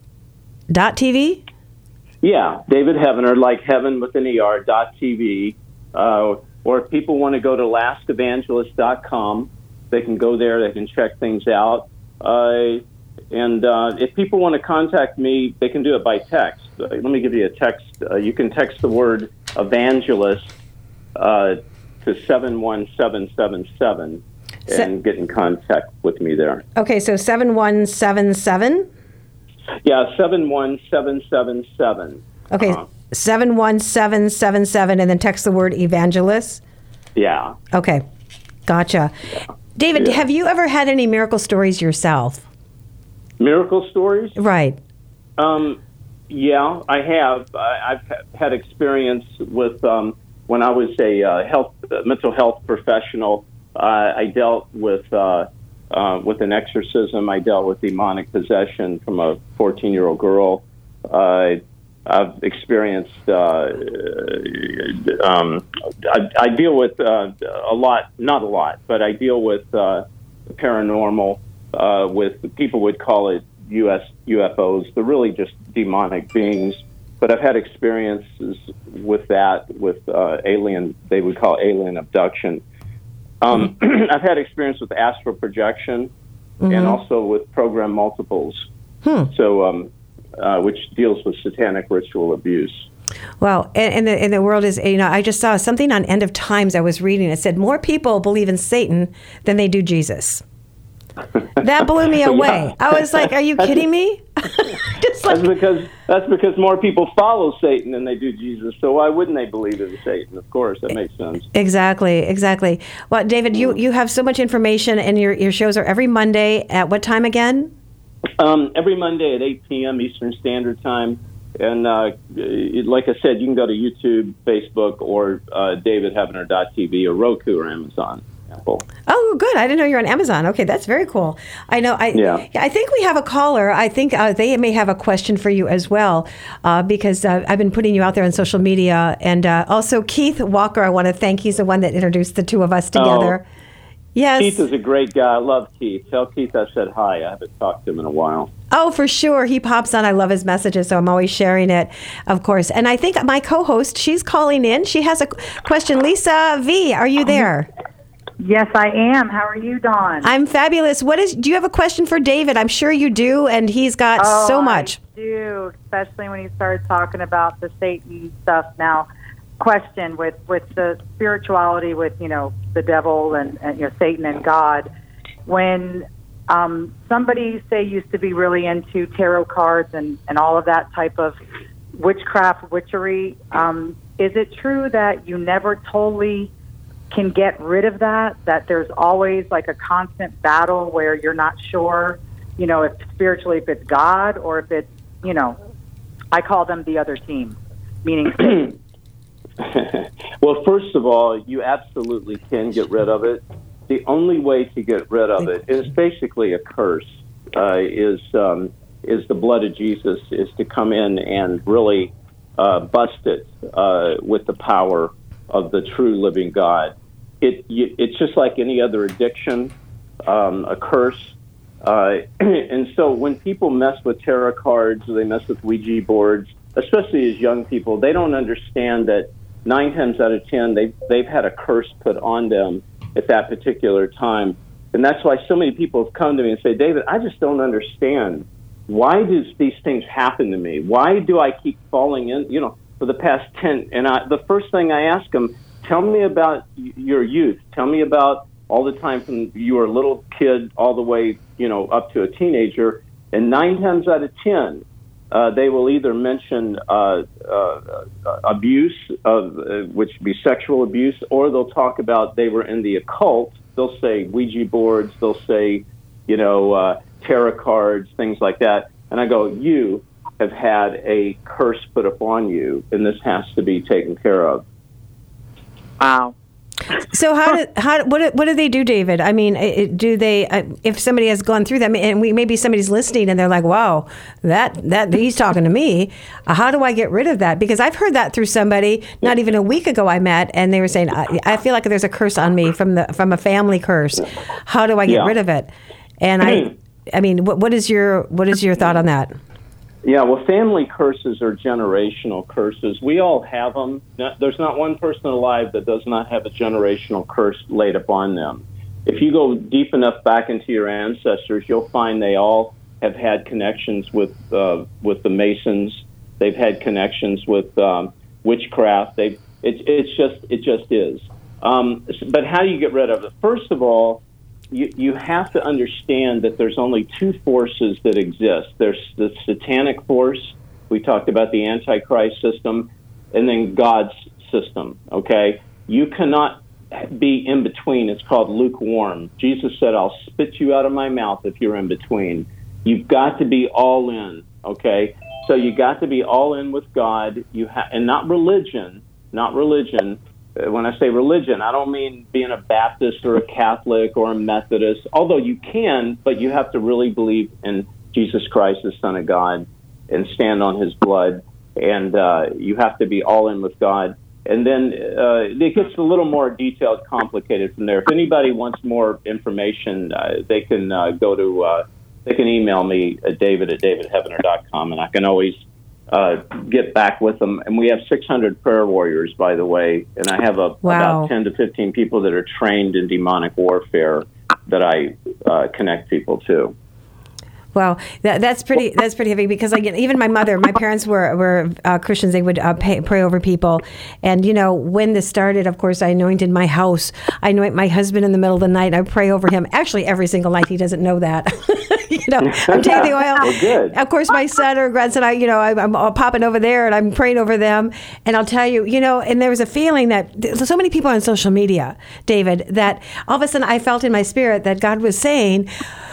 dot t v? Yeah, David Heavener, like heaven with an E R, dot T V. Uh, or if people want to go to last evangelist dot com, they can go there. They can check things out. Uh, and uh, if people want to contact me, they can do it by text. Uh, let me give you a text. Uh, you can text the word evangelist uh, to seven one seven seven seven and Se- get in contact with me there. Okay, so seven one seven seven? Yeah, seven one seven seven seven. Okay, uh-huh. seven one seven seven seven, and then text the word evangelist? Yeah. Okay, gotcha. Yeah. David, yeah. have you ever had any miracle stories yourself? Miracle stories? Right. Um, yeah, I have. I, I've had experience with um, when I was a uh, health, uh, mental health professional. Uh, I dealt with uh, uh, with an exorcism. I dealt with demonic possession from a fourteen-year-old girl. Uh, I've experienced, uh, um, I, I deal with uh, a lot, not a lot, but I deal with uh, paranormal, uh, with, people would call it U S U F Os. They're really just demonic beings. But I've had experiences with that, with uh, alien, they would call alien abduction. Um, mm-hmm. I've had experience with astral projection mm-hmm. and also with program multiples. Hmm. So, um, Uh, which deals with satanic ritual abuse. Well, and, and, the, and the world is, you know, I just saw something on End of Times I was reading. It said more people believe in Satan than they do Jesus. That blew me away. Yeah. I was like, are you kidding me? Just like, that's because that's because more people follow Satan than they do Jesus. So why wouldn't they believe in Satan? Of course, that makes sense. Exactly, exactly. Well, David, you, you have so much information, and your, your shows are every Monday at what time again? Um, every Monday at eight p.m. Eastern Standard Time. And uh, like I said, you can go to YouTube, Facebook, or uh, david heavener dot t v or Roku or Amazon. Apple. Oh, good. I didn't know you're on Amazon. Okay, that's very cool. I know. I yeah. I think we have a caller. I think uh, they may have a question for you as well, uh, because uh, I've been putting you out there on social media. And uh, also Keith Walker, I want to thank. He's the one that introduced the two of us together. Oh. Yes. Keith is a great guy. I love Keith. Tell Keith I said hi. I haven't talked to him in a while. Oh, for sure. He pops on. I love his messages, so I'm always sharing it, of course. And I think my co-host, she's calling in. She has a question. Lisa V., are you there? Yes, I am. How are you, Dawn? I'm fabulous. What is? Do you have a question for David? I'm sure you do, and he's got oh, so much. I do, especially when he started talking about the Satan stuff now. Question with, with the spirituality with, you know, the devil and, and you know, Satan and God. When um, somebody, say, used to be really into tarot cards and, and all of that type of witchcraft, witchery, um, is it true that you never totally can get rid of that, that there's always like a constant battle where you're not sure, you know, if spiritually, if it's God or if it's, you know, I call them the other team, meaning Satan. Well, first of all, you absolutely can get rid of it. The only way to get rid of it is basically a curse, uh, is um, is the blood of Jesus, is to come in and really uh, bust it uh, with the power of the true living God. It you, It's just like any other addiction, um, a curse. Uh, and so when people mess with tarot cards or they mess with Ouija boards, especially as young people, they don't understand that nine times out of ten, they've, they've had a curse put on them at that particular time. And that's why so many people have come to me and say, David, I just don't understand. Why do these things happen to me? Why do I keep falling in, you know, for the past ten? And I, the first thing I ask them, tell me about your youth. Tell me about all the time from you were a little kid all the way, you know, up to a teenager. And nine times out of ten, Uh, they will either mention uh, uh, abuse, of, uh, which would be sexual abuse, or they'll talk about they were in the occult. They'll say Ouija boards, they'll say, you know, uh, tarot cards, things like that. And I go, you have had a curse put upon you, and this has to be taken care of. Wow. So how do, how what do- what do they do, David? I mean, it, do they uh, if somebody has gone through that, and we maybe somebody's listening and they're like, "Wow, that that he's talking to me." Uh, how do I get rid of that? Because I've heard that through somebody not even a week ago I met, and they were saying, "I, I feel like there's a curse on me from the from a family curse. How do I get Yeah. rid of it?" And I, I mean, what what is your what is your thought on that? Yeah, well, family curses are generational curses. We all have them. Not, there's not one person alive that does not have a generational curse laid upon them. If you go deep enough back into your ancestors, you'll find they all have had connections with uh, with the Masons. They've had connections with um, witchcraft. They it's it's just it just is. Um, but how do you get rid of it? First of all, You, you have to understand that there's only two forces that exist. There's the satanic force. We talked about the Antichrist system, and then God's system, okay? You cannot be in between. It's called lukewarm. Jesus said, I'll spit you out of my mouth if you're in between. You've got to be all in, okay? So you got to be all in with God, You ha- and not religion, not religion. When I say religion, I don't mean being a Baptist or a Catholic or a Methodist, although you can, but you have to really believe in Jesus Christ, the Son of God, and stand on his blood. And uh, you have to be all in with God. And then uh, it gets a little more detailed, complicated from there. If anybody wants more information, uh, they can uh, go to, uh, they can email me at david at david heavener dot com, and I can always Uh, get back with them. And we have six hundred prayer warriors, by the way, and I have a, Wow. about ten to fifteen people that are trained in demonic warfare that I uh, connect people to. Wow, that, that's pretty. That's pretty heavy because, like, even my mother, my parents were were uh, Christians. They would uh, pay, pray over people, and you know, when this started, of course, I anointed my house. I anoint my husband in the middle of the night. I pray over him. Actually, every single night. He doesn't know that. you know, I'm taking the oil. Well, good. Of course, my son or grandson, I, you know, I, I'm popping over there and I'm praying over them. And I'll tell you, you know, and there was a feeling that so many people on social media, David, that all of a sudden I felt in my spirit that God was saying,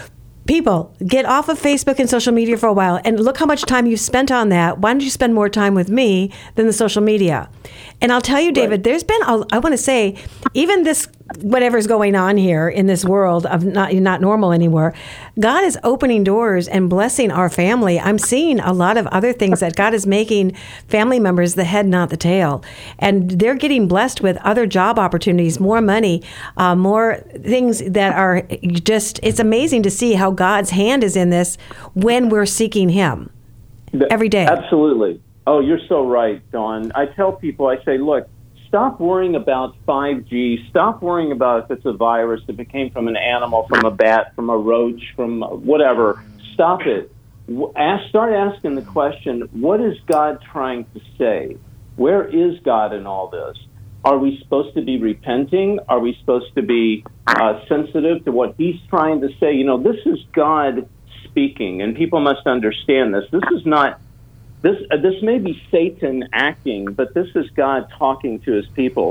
people, get off of Facebook and social media for a while and look how much time you've spent on that. Why don't you spend more time with me than the social media? And I'll tell you, David, right. there's been, a, I want to say, even this, whatever's going on here in this world of not not normal anymore, God is opening doors and blessing our family. I'm seeing a lot of other things that God is making family members the head, not the tail. And they're getting blessed with other job opportunities, more money, uh, more things that are just, it's amazing to see how God's hand is in this when we're seeking him every day. Absolutely. Oh, you're so right, Dawn. I tell people, I say, look, stop worrying about five G. Stop worrying about if it's a virus, if it came from an animal, from a bat, from a roach, from whatever. Stop it. Ask, start asking the question, what is God trying to say? Where is God in all this? Are we supposed to be repenting? Are we supposed to be uh, sensitive to what he's trying to say? You know, this is God speaking, and people must understand this. This is not... This uh, this may be Satan acting, but this is God talking to his people.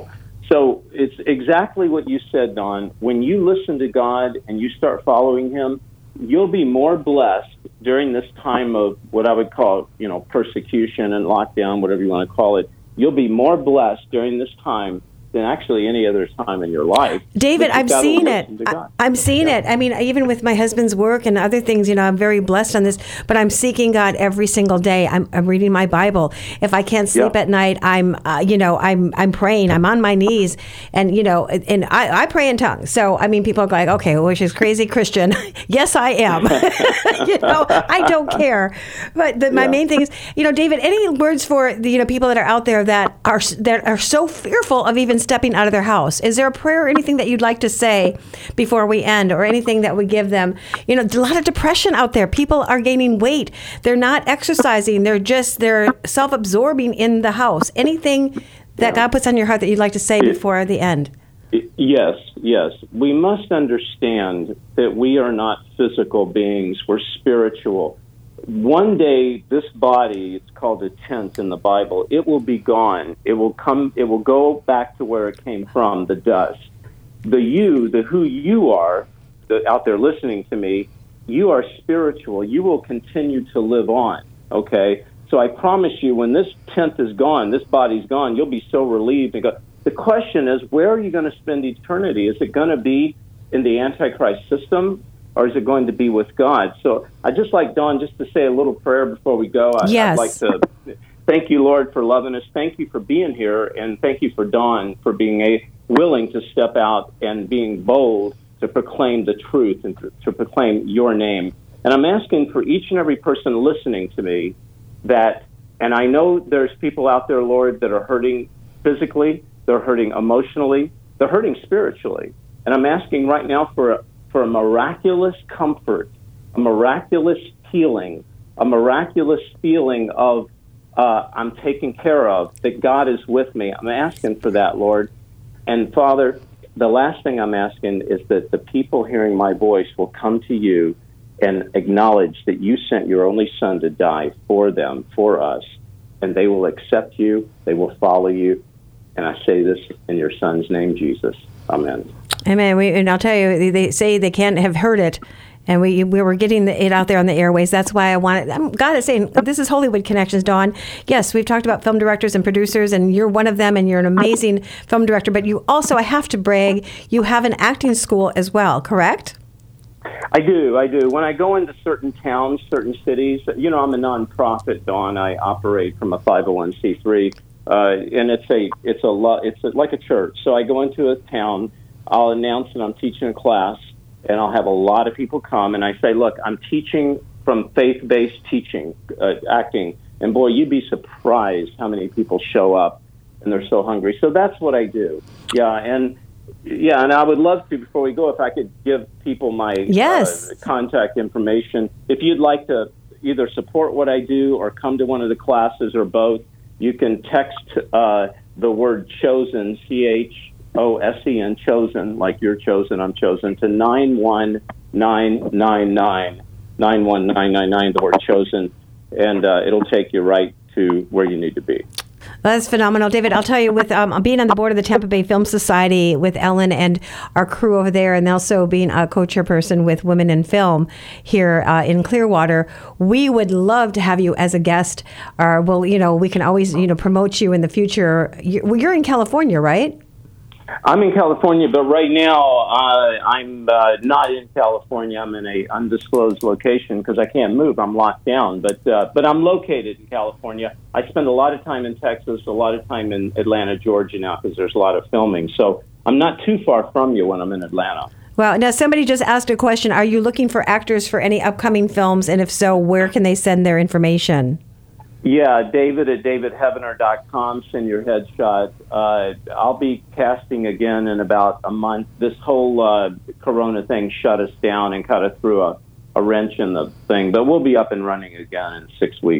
So it's exactly what you said, Don. When you listen to God and you start following him, you'll be more blessed during this time of what I would call, you know, persecution and lockdown, whatever you want to call it. You'll be more blessed during this time than actually any other time in your life. David, I'm seeing it. I, I'm seeing Yeah. it. I mean, even with my husband's work and other things, you know, I'm very blessed on this, but I'm seeking God every single day. I'm, I'm reading my Bible. If I can't sleep Yeah. at night, I'm, uh, you know, I'm, I'm praying. I'm on my knees, and you know, and I, I pray in tongues. So, I mean, people are like, okay, well, she's crazy Christian. Yes, I am. You know, I don't care. But the, my Yeah. main thing is, you know, David, any words for the, you know, people that are out there that are that are so fearful of even stepping out of their house? Is there a prayer or anything that you'd like to say before we end, or anything that would give them, you know, a lot of depression out there. People are gaining weight. They're not exercising. They're just, they're self-absorbing in the house. Anything that God puts on your heart that you'd like to say before the end? Yes, yes. We must understand that we are not physical beings. We're spiritual. One day, this body, it's called a tent in the Bible, it will be gone. It will come, it will go back to where it came from, the dust. The you, the who you are, the, out there listening to me, you are spiritual. You will continue to live on, okay? So I promise you, when this tent is gone, this body's gone, you'll be so relieved and go. The question is, where are you going to spend eternity? Is it going to be in the Antichrist system, or is it going to be with God? So I just like, Dawn, just to say a little prayer before we go. I, Yes. I'd like to thank you, Lord, for loving us. Thank you for being here, and thank you for Dawn for being a, willing to step out and being bold to proclaim the truth and to, to proclaim your name. And I'm asking for each and every person listening to me that, and I know there's people out there, Lord, that are hurting physically, they're hurting emotionally, they're hurting spiritually. And I'm asking right now for a, for a miraculous comfort, a miraculous healing, a miraculous feeling of uh, I'm taken care of, that God is with me. I'm asking for that, Lord. And Father, the last thing I'm asking is that the people hearing my voice will come to you and acknowledge that you sent your only son to die for them, for us, and they will accept you, they will follow you. And I say this in your son's name, Jesus. Amen. Amen. We, and I'll tell you, they say they can't have heard it. And we we were getting the, it out there on the airways. That's why I wanted. I'm, God is saying, this is Hollywood Connections, Dawn. Yes, we've talked about film directors and producers, and you're one of them, and you're an amazing film director. But you also, I have to brag, you have an acting school as well, correct? I do, I do. When I go into certain towns, certain cities, you know, I'm a nonprofit, Dawn. I operate from a five oh one c three, uh, and it's a it's a lo- it's a, like a church. So I go into a town, I'll announce that I'm teaching a class, and I'll have a lot of people come, and I say, look, I'm teaching from faith-based teaching, uh, acting, and boy, you'd be surprised how many people show up, and they're so hungry. So that's what I do. Yeah, and yeah, and I would love to, before we go, if I could give people my yes. uh, contact information. If you'd like to either support what I do or come to one of the classes or both, you can text uh, the word chosen, C H O S E N, chosen, like you're chosen, I'm chosen, to nine one nine nine nine, nine one nine nine nine, the word chosen, and uh, it'll take you right to where you need to be. That's phenomenal, David. I'll tell you, with um, being on the board of the Tampa Bay Film Society with Ellen and our crew over there, and also being a co-chairperson with Women in Film here uh, in Clearwater, we would love to have you as a guest. Or, well, you know, we can always, you know, promote you in the future. You're, well, you're in California, right? I'm in California, but right now uh, I'm uh, not in California. I'm in a undisclosed location because I can't move. I'm locked down, but uh, but I'm located in California. I spend a lot of time in Texas, a lot of time in Atlanta, Georgia now because there's a lot of filming. So I'm not too far from you when I'm in Atlanta. Well, now somebody just asked a question. Are you looking for actors for any upcoming films? And if so, where can they send their information? Yeah, David at david heavener dot com. Send your headshot. Uh, I'll be casting again in about a month. This whole uh, Corona thing shut us down and kind of threw a, a wrench in the thing, but we'll be up and running again in six weeks.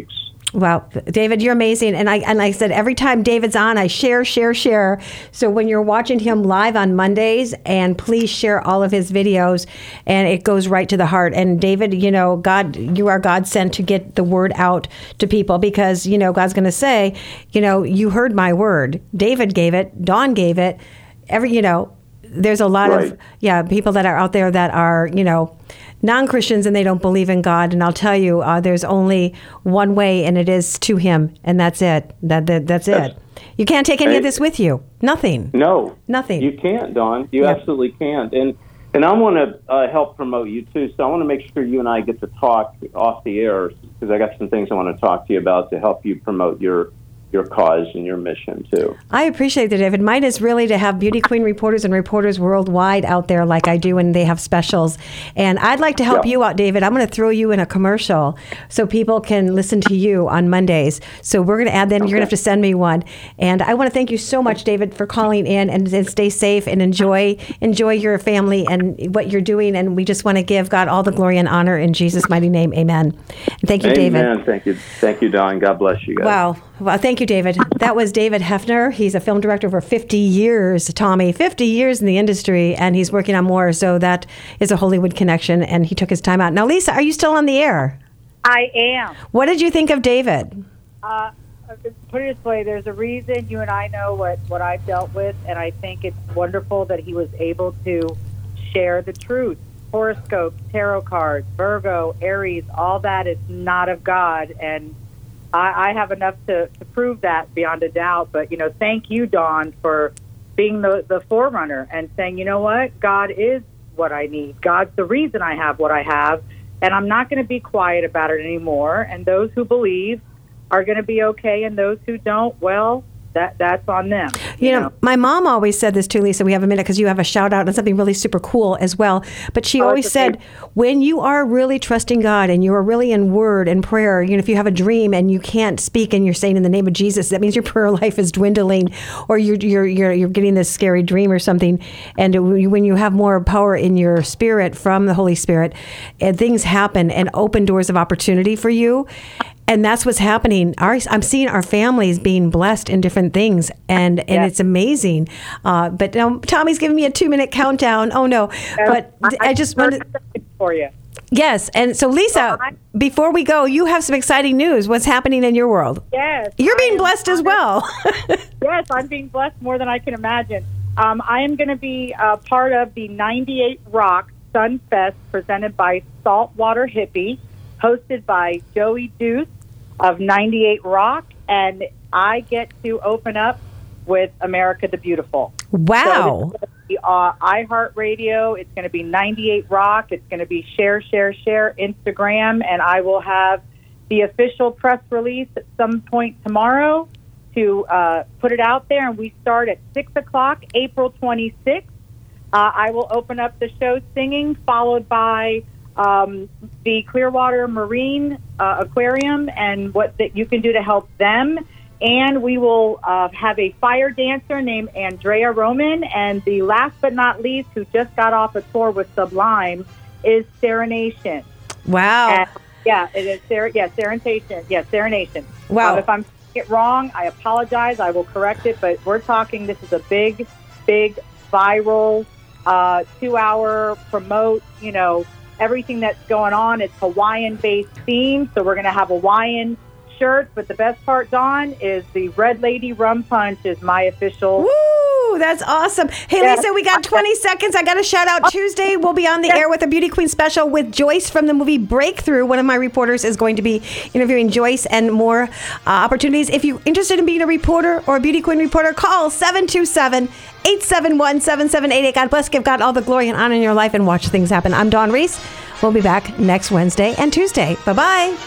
Wow, David, you're amazing. And I and like I said, every time David's on, I share, share, share. So when you're watching him live on Mondays, and please share all of his videos, and it goes right to the heart. And David, you know, God, you are God sent to get the word out to people, because, you know, God's going to say, you know, you heard my word. David gave it. Dawn gave it. Every, you know, there's a lot Right. of, yeah, people that are out there that are, you know, non-Christians and they don't believe in God. And I'll tell you, uh, there's only one way, and it is to him. And that's it. That, that That's Yes. it. You can't take any Hey. of this with you. Nothing. No, Nothing. You can't, Dawn. You Yeah. absolutely can't. And and I want to uh, help promote you too. So I want to make sure you and I get to talk off the air, because I got some things I want to talk to you about to help you promote your your cause and your mission too. I appreciate that, David. Mine is really to have Beauty Queen reporters and reporters worldwide out there like I do, and they have specials. And I'd like to help Yeah. you out, David. I'm going to throw you in a commercial so people can listen to you on Mondays. So we're going to add that. You're going to have to send me one. And I want to thank you so much, David, for calling in, and, and stay safe and enjoy enjoy your family and what you're doing. And we just want to give God all the glory and honor in Jesus' mighty name. Amen. And thank you, Amen. David. Thank you. Thank you, Dawn. God bless you guys. Wow. Well, thank you, David. That was David Hefner. He's a film director for fifty years, Tommy, fifty years in the industry, and he's working on more. So that is a Hollywood connection, and he took his time out. Now, Lisa, are you still on the air? I am. What did you think of David? Uh, put it this way, there's a reason you and I know what, what I've dealt with, and I think it's wonderful that he was able to share the truth. Horoscopes, tarot cards, Virgo, Aries, all that is not of God, and I, I have enough to, to prove that beyond a doubt. But, you know, thank you, Dawn, for being the, the forerunner and saying, you know what, God is what I need. God's the reason I have what I have, and I'm not going to be quiet about it anymore. And those who believe are going to be okay, and those who don't, well, that that's on them. You know, my mom always said this too, Lisa. We have a minute because you have a shout out and something really super cool as well. But she Oh, always it's okay. said, when you are really trusting God and you are really in word and prayer, you know, if you have a dream and you can't speak and you're saying in the name of Jesus, that means your prayer life is dwindling, or you're you're you're, you're getting this scary dream or something. And when you have more power in your spirit from the Holy Spirit, and things happen and open doors of opportunity for you. And that's what's happening. Our, I'm seeing our families being blessed in different things, and, and Yes. it's amazing. Uh, but um, Tommy's giving me a two minute countdown. Oh no! But I, I just wanted for you. Yes, and so Lisa, before we go, you have some exciting news. What's happening in your world? Yes. You're I being am blessed as honored. well. Yes, I'm being blessed more than I can imagine. Um, I am going to be uh, part of the ninety-eight Rock Sun Fest presented by Saltwater Hippie, hosted by Joey Deuce of ninety-eight Rock, and I get to open up with America the Beautiful. Wow. So it's going to be uh, iHeartRadio. It's going to be ninety-eight Rock. It's going to be share, share, share Instagram, and I will have the official press release at some point tomorrow to uh, put it out there, and we start at six o'clock, April twenty-sixth. Uh, I will open up the show singing, followed by um, the Clearwater Marine uh, Aquarium and what that you can do to help them. And we will uh, have a fire dancer named Andrea Roman. And the last but not least, who just got off a tour with Sublime, is Serenation. Wow. And, yeah, it is. Ser- yeah, Serenation. Yeah, Serenation. Wow. Um, if I'm saying it wrong, I apologize. I will correct it. But we're talking, this is a big, big viral uh, two-hour promote, you know, everything that's going on. It's Hawaiian-based theme, so we're going to have Hawaiian shirts. But the best part, Dawn, is the Red Lady Rum Punch is my official. Woo! That's awesome. Hey, Yes. Lisa, we got twenty seconds. I got to shout out Tuesday. We'll be on the air with a Beauty Queen special with Joyce from the movie Breakthrough. One of my reporters is going to be interviewing Joyce, and more uh, opportunities. If you're interested in being a reporter or a Beauty Queen reporter, call seven two seven, eight seven one, seven seven eight eight. God bless. Give God all the glory and honor in your life, and watch things happen. I'm Dawn Reese. We'll be back next Wednesday and Tuesday. Bye-bye.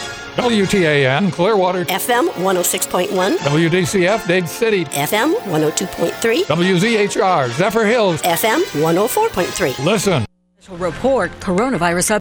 W T A N Clearwater, F M one oh six point one, W D C F Dade City, F M one oh two point three, W Z H R Zephyr Hills, F M one oh four point three. Listen. Report coronavirus